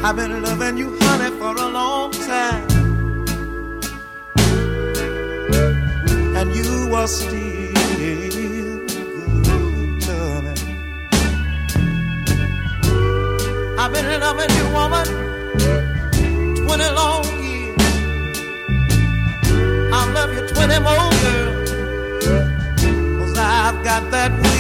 I've been loving you, honey, for a long time, and you are still good to me. I've been loving you, woman, 20 long years. I'll love you 20 more, girl, 'cause I've got that